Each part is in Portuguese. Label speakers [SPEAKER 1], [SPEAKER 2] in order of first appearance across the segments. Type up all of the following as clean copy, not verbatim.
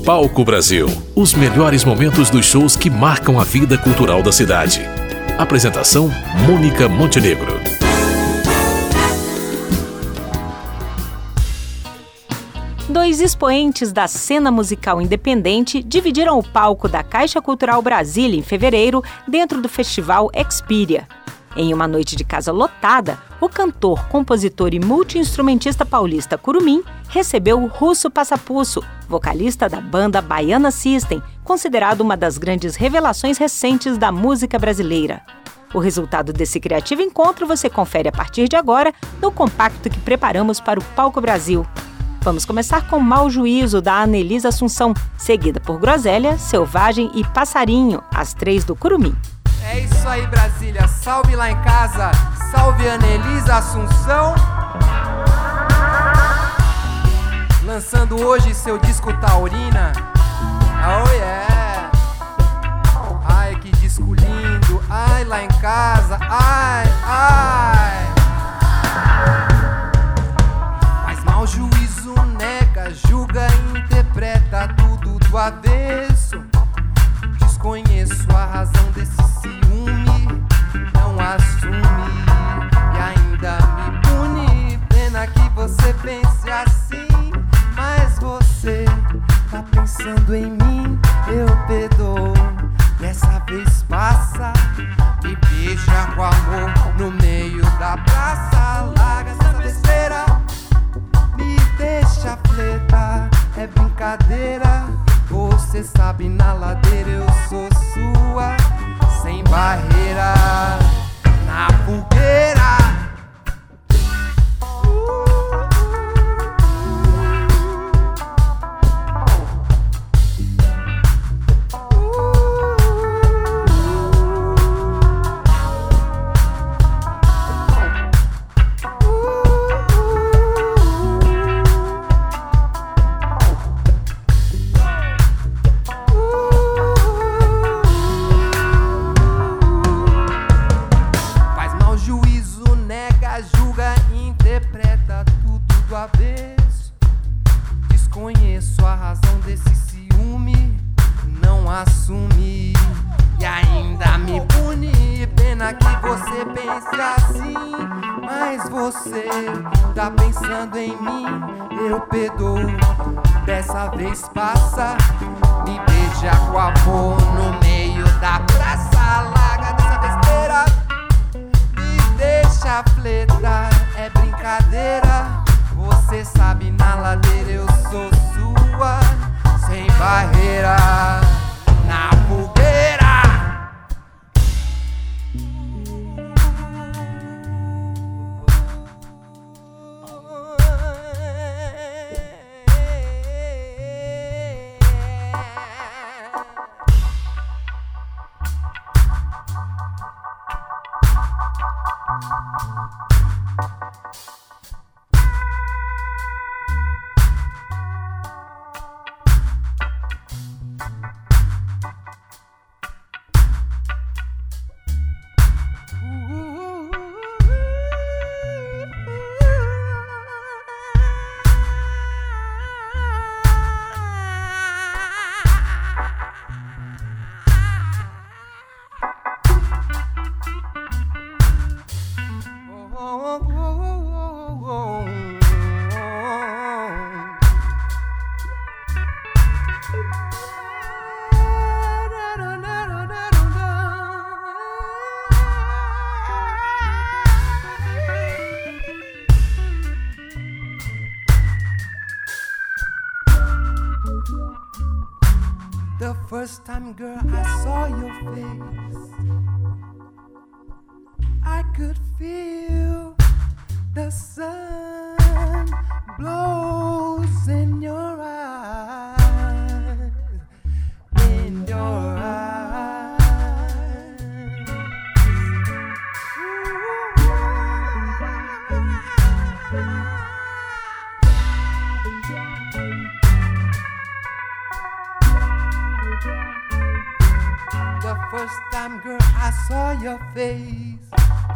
[SPEAKER 1] Palco Brasil. Os melhores momentos dos shows que marcam a vida cultural da cidade. Apresentação: Mônica Montenegro.
[SPEAKER 2] Dois expoentes da cena musical independente dividiram o palco da Caixa Cultural Brasília em fevereiro, dentro do festival Experia. Em uma noite de casa lotada, o cantor, compositor e multi-instrumentista paulista Curumim recebeu o Russo Passapusso, vocalista da banda Baiana System, considerado uma das grandes revelações recentes da música brasileira. O resultado desse criativo encontro você confere a partir de agora no compacto que preparamos para o Palco Brasil. Vamos começar com Mau Juízo, da Anelisa Assunção, seguida por Groselha, Selvagem e Passarinho, as três do Curumim.
[SPEAKER 3] É isso aí, Brasília, salve lá em casa, salve Anelisa Assunção. Lançando hoje seu disco Taurina. Oh yeah. Ai, que disco lindo, ai lá em casa, ai, ai. Mas mau juízo nega, julga e interpreta tudo do avesso. Desconheço a razão desse ciúme, não assume e ainda me pune. Pena que você pense assim, mas você tá pensando em mim, eu perdoo. Dessa vez passa, me beija com amor no meio da praça. Larga essa besteira, me deixa fletar, é brincadeira. Você sabe, na ladeira eu sou sua, sem barreira, na fogueira. Desconheço a razão desse ciúme, não assumi e ainda me pune. Pena que você pense assim, mas você tá pensando em mim, eu perdoo. Dessa vez passa, me beija com amor no meio da praça. Larga dessa besteira, me deixa fletar, é brincadeira. Você sabe, na ladeira eu sou sua, sem barreira, na fogueira. The first time, girl, I saw your face, I could feel the sun blows in your eyes, in your eyes. The first time, girl, I saw your face,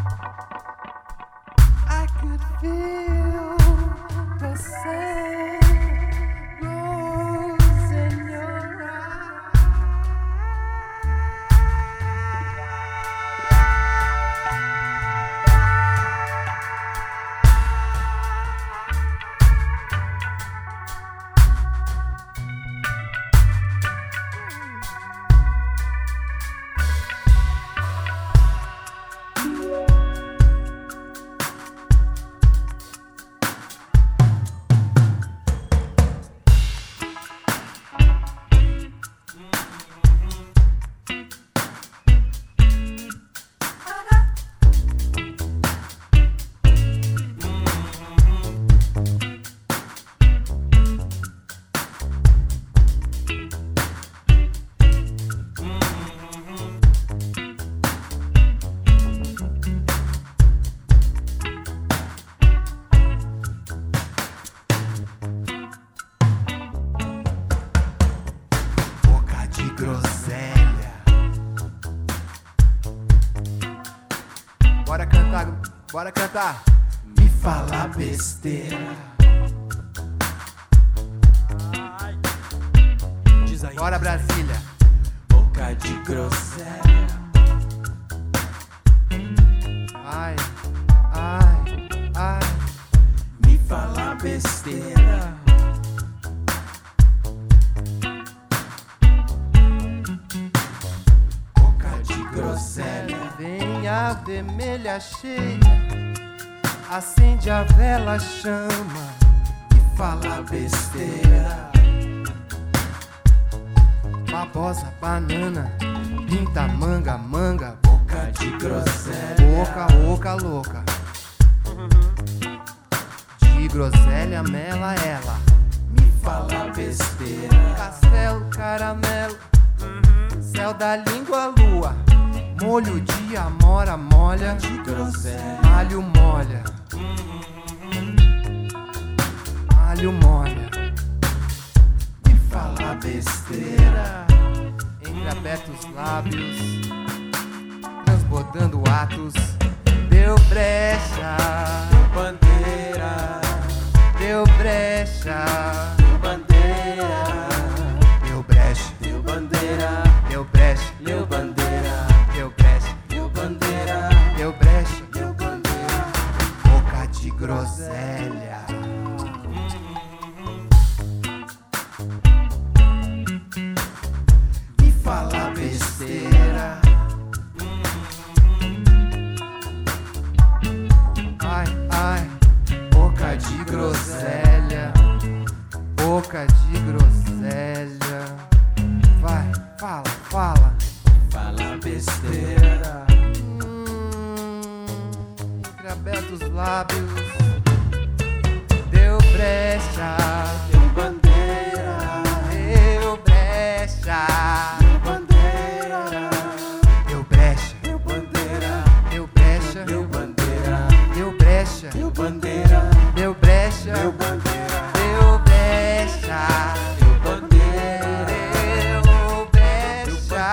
[SPEAKER 3] I could feel the sun rose in your Bora cantar.
[SPEAKER 4] Me fala besteira. Diz aí.
[SPEAKER 3] Bora, Brasília.
[SPEAKER 4] Boca de groselha.
[SPEAKER 3] Ai, ai, ai.
[SPEAKER 4] Me fala besteira. Boca de groselha.
[SPEAKER 3] Vem a vermelha cheia, acende a vela, chama
[SPEAKER 4] Me fala besteira.
[SPEAKER 3] babosa, banana, pinta, manga, manga.
[SPEAKER 4] Boca de groselha.
[SPEAKER 3] Oca, oca, louca. De groselha, mela, ela.
[SPEAKER 4] Me fala besteira.
[SPEAKER 3] Castelo, caramelo, céu da língua, lua. Molho de amora, molha.
[SPEAKER 4] De groselha.
[SPEAKER 3] Alho, molha. Alho, molha.
[SPEAKER 4] Me fala besteira.
[SPEAKER 3] Entre abertos lábios, transbordando atos. Deu brecha,
[SPEAKER 4] Bandeira.
[SPEAKER 3] deu brecha,
[SPEAKER 4] Bandeira.
[SPEAKER 3] deu brecha,
[SPEAKER 4] Deu bandeira.
[SPEAKER 3] deu brecha,
[SPEAKER 4] Deu bandeira.
[SPEAKER 3] deu brecha,
[SPEAKER 4] Deu bandeira.
[SPEAKER 3] deu brecha.
[SPEAKER 4] Deu bandeira.
[SPEAKER 3] Boca de groselha.
[SPEAKER 4] Me fala besteira.
[SPEAKER 3] Ai, ai, boca de groselha, boca de groselha. Vai, fala, fala.
[SPEAKER 4] Fala besteira.
[SPEAKER 3] Entre abertos lábios, deu brecha,
[SPEAKER 4] Deu bandeira.
[SPEAKER 3] deu brecha,
[SPEAKER 4] Deu bandeira.
[SPEAKER 3] deu brecha,
[SPEAKER 4] Deu bandeira.
[SPEAKER 3] deu brecha,
[SPEAKER 4] Deu bandeira.
[SPEAKER 3] deu brecha,
[SPEAKER 4] Deu bandeira.
[SPEAKER 3] deu brecha,
[SPEAKER 4] Deu bandeira.
[SPEAKER 3] deu brecha,
[SPEAKER 4] Deu bandeira.
[SPEAKER 3] deu brecha.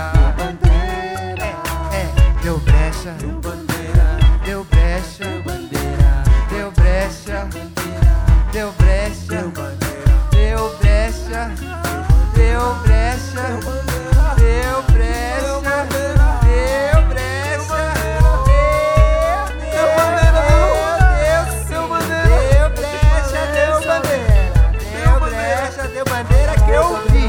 [SPEAKER 3] Deu brecha,
[SPEAKER 4] Deu bandeira.
[SPEAKER 3] deu brecha,
[SPEAKER 4] Deu bandeira.
[SPEAKER 3] deu brecha, deu brecha,
[SPEAKER 4] Deu bandeira.
[SPEAKER 3] deu brecha, deu brecha, deu brecha, deu brecha, deu brecha, deu bandeira que eu vi,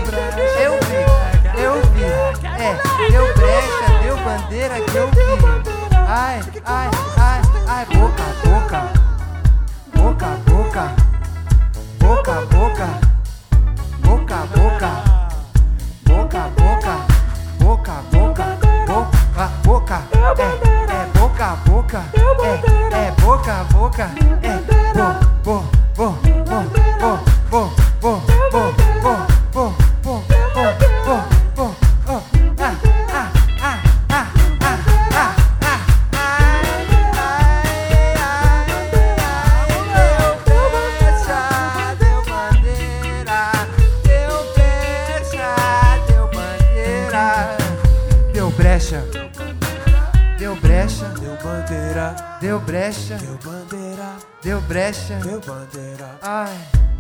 [SPEAKER 3] deu brecha, deu bandeira que eu vi. Ai, ai, ai, ai, boca, boca, boca, boca, boca, boca, boca, boca, boca, boca, boca, boca, boca, boca, é boca, boca, é boca, boca, é bo, bo, bo, bo, bo, bo, bo, bo, bo, bo, bo, bo, bo, ah, ah, ah, ah, ah, ah, ah, ai, ai, ai, deu brecha, deu bandeira, deu brecha, deu bandeira, deu brecha, deu brecha,
[SPEAKER 4] Deu bandeira.
[SPEAKER 3] deu brecha,
[SPEAKER 4] Deu bandeira.
[SPEAKER 3] deu brecha,
[SPEAKER 4] Deu bandeira.
[SPEAKER 3] ai,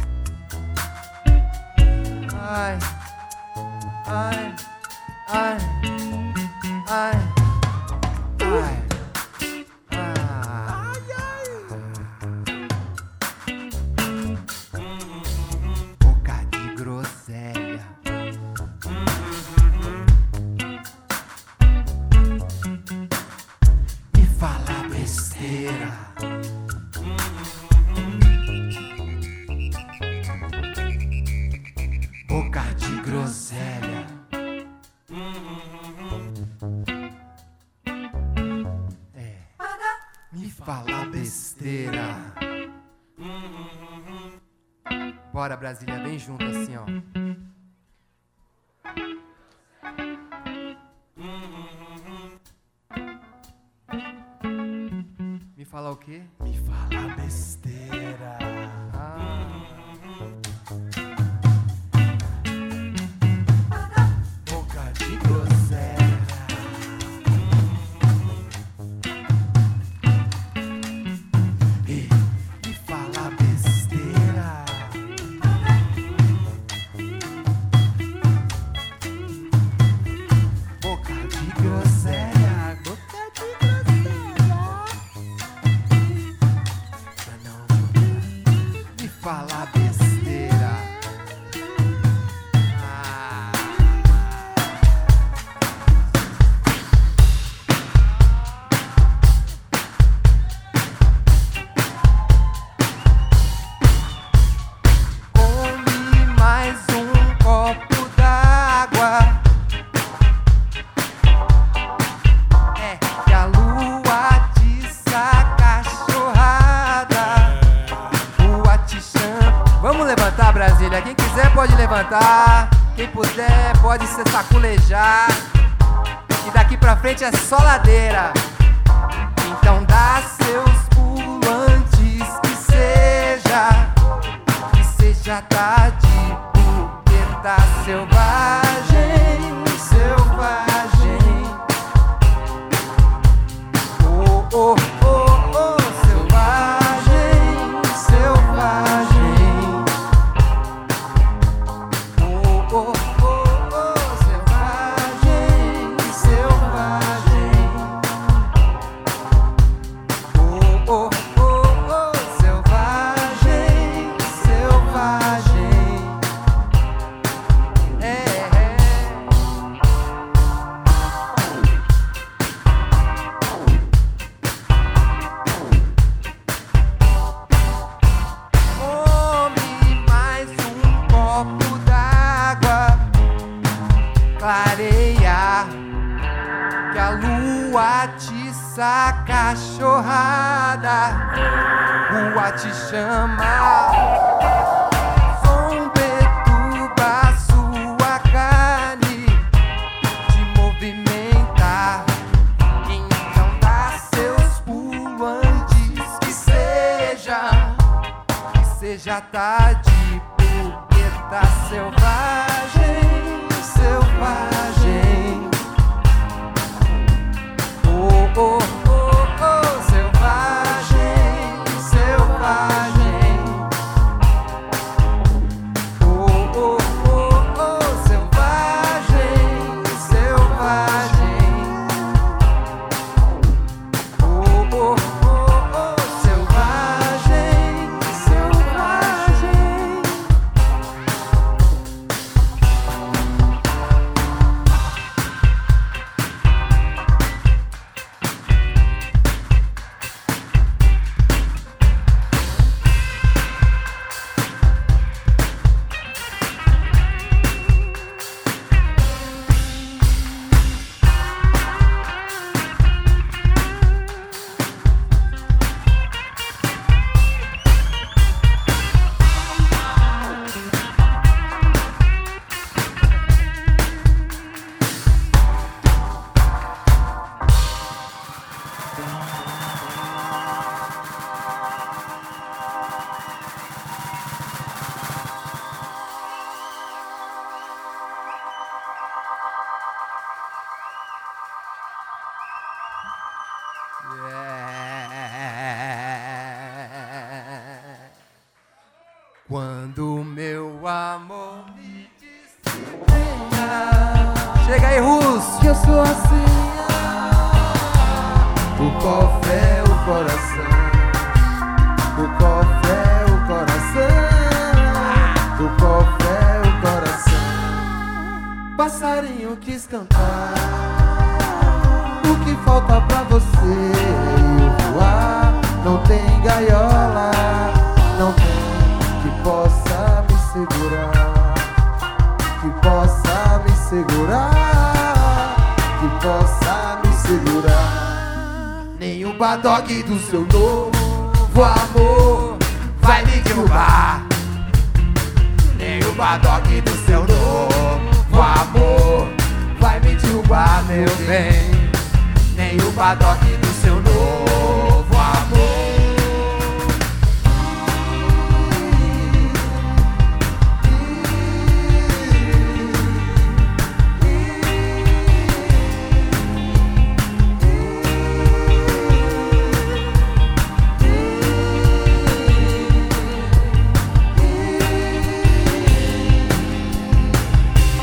[SPEAKER 3] ai, ai, ai, ai, ai, boca de groselha. Me fala besteira. Boca de groselha. Me fala besteira. Bora, Brasília, bem junto assim, ó. Me fala o quê?
[SPEAKER 4] Me fala besteira. Boca de groselha.
[SPEAKER 3] falar besteira. Come mais um copo d'água. É que a lua tiça cachorrada. Rua te chama. Vamos levantar, Brasília. Quem quiser pode levantar. Quem puder pode se saculejar. E daqui pra frente é só ladeira. Então dá seus pulos antes que seja tarde, porque tá selvagem, selvagem. Oh, oh, oh, oh, selvagem, selvagem. Oh, oh, oh, oh, selvagem, selvagem. Oh, oh, oh, oh, selvagem, selvagem. Come mais um copo d'água. Clareia que a lua tiça cachorrada. Rua te chama. Som perturba sua carne, te movimenta. Então dá seus pulos antes que seja tarde, porque tá selvagem, selvagem. Oh, oh, oh, oh, selvagem, selvagem. Oh, oh, oh, oh, selvagem, selvagem. Oh, oh, oh, oh, selvagem, selvagem. Quando meu amor me despenha. Chega aí, Russo.
[SPEAKER 4] Que eu sou assim. O cofé, o coração. O cofé, o coração. O cofé, o coração. Passarinho quis cantar. O que falta pra você é eu voar. Não tem gaiola, não tem que possa me segurar, que possa me segurar, que possa me segurar. Nem o badogue do seu novo amor vai me derrubar. Nem o badogue do seu novo amor vai me derrubar, meu bem. Nem o badogue do seu novo amor.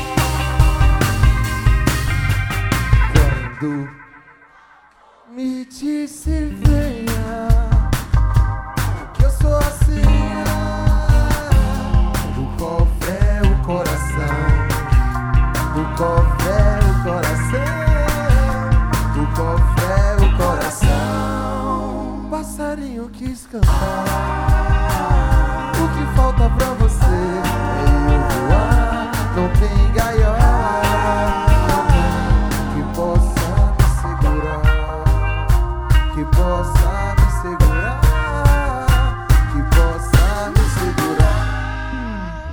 [SPEAKER 4] Quando me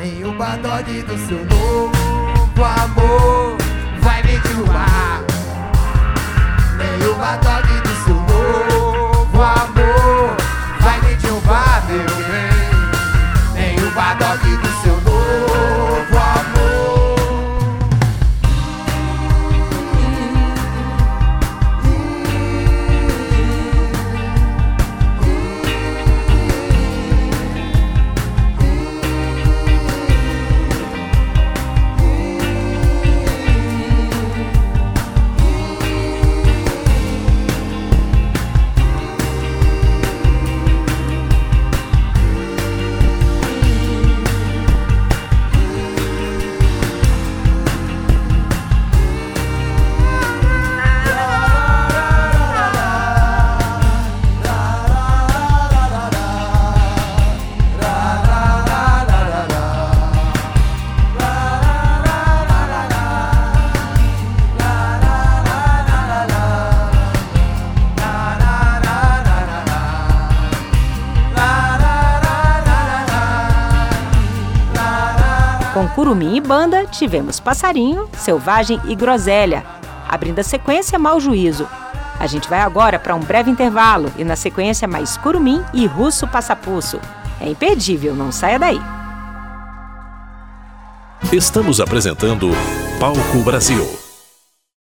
[SPEAKER 4] nem o badogue do seu novo amor vai me derrubar. Nem o badogue do seu novo amor vai me derrubar, meu bem. Nem o badogue do seu novo amor.
[SPEAKER 2] Com Curumim e Banda, tivemos Passarinho, Selvagem e Groselha. Abrindo a sequência, Mau Juízo. A gente vai agora para um breve intervalo e na sequência mais Curumim e Russo Passapuço. É imperdível, não saia daí.
[SPEAKER 1] Estamos apresentando Palco Brasil.